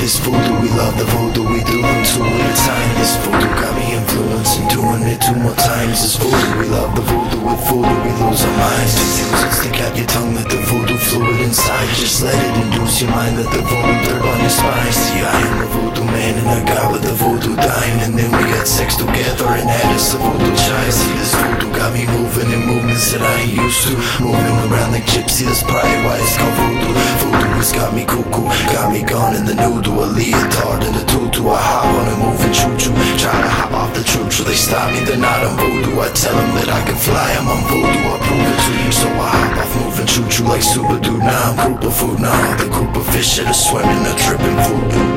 this voodoo. We love the voodoo, we do them two at a time. This voodoo got me influenced and doing it 2 more times. This voodoo, we love the voodoo. With voodoo we lose our minds. Just stick out your tongue, let the voodoo fluid inside. Just let it induce your mind, let the voodoo third on your spine. See, I am the voodoo man and I got with the voodoo dying. And then we got sex together and had us a voodoo child. See, this voodoo got me moving in movements that I ain't used to. Moving around like gypsy, that's probably why it's called voodoo. Voodoo has got me cuckoo, got me gone in the nude. A leotard and a tutu, I hop on a moving choo-choo. Try to hop off the choo-choo, they stop me, they're not on voodoo. I tell them that I can fly, I'm on voodoo, I prove it to you. So I hop off moving choo-choo like super dude. Now I'm group of food, now all the group of fish that are swimming, are tripping voodoo.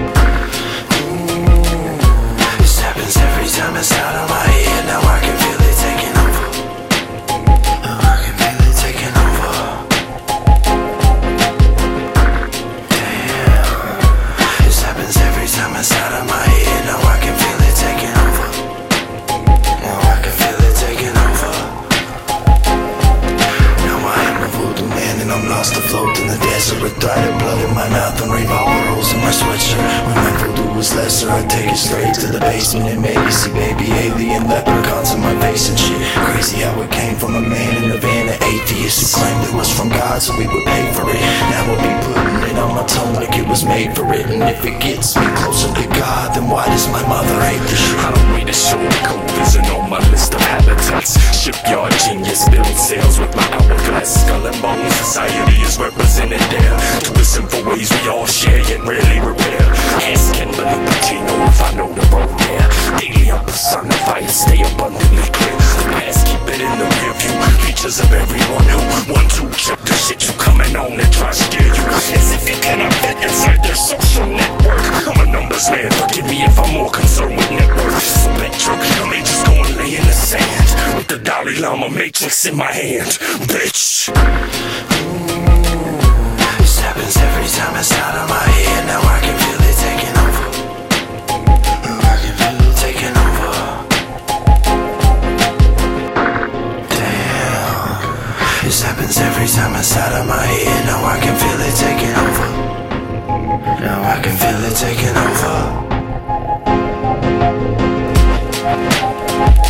This happens every time it's out of my head. Now I can feel it taking over. I can feel it taking over. Damn. This happens every time it's out of my head. Now I can feel it taking over. Now I can feel it taking over. Now I am a voodoo man and I'm lost afloat in the desert with dried blood in my mouth and revolver rolls in my sweatshirt. When my voodoo was lesser, I take it straight to the basement and maybe see baby alien leprechauns in my face and shit. Crazy how it came from a man in a van, an atheist who claimed it was from God, so we would pay for it. Now I'll be putting it on my tongue like it was made for it. And if it gets me closer to God, then why does my mother hate this shit? I don't read a show code vision on my list of habitats. Shipyard genius, build sails with my hourglass. Skull and bone society is represented there. To the simple ways we all share yet rarely repair. Ask Ken Pacino if I know the road there. Daily I'm personified, stay abundantly clear. The past, keep it in the rear view. Features of everyone who 1-2 check the shit you coming on and try to scare you. As if you cannot fit inside their social network. I'm a numbers man, forgive me if I'm more concerned with network. Spectrum, I may just go and lay in the sand with the Dalai Lama matrix in my hand, bitch. This happens every time it's out of my head. Now I can feel it taking over. I can feel it taking over. Damn. This happens every time it's out of my head. Now I can feel it taking over. Now I can feel it taking over.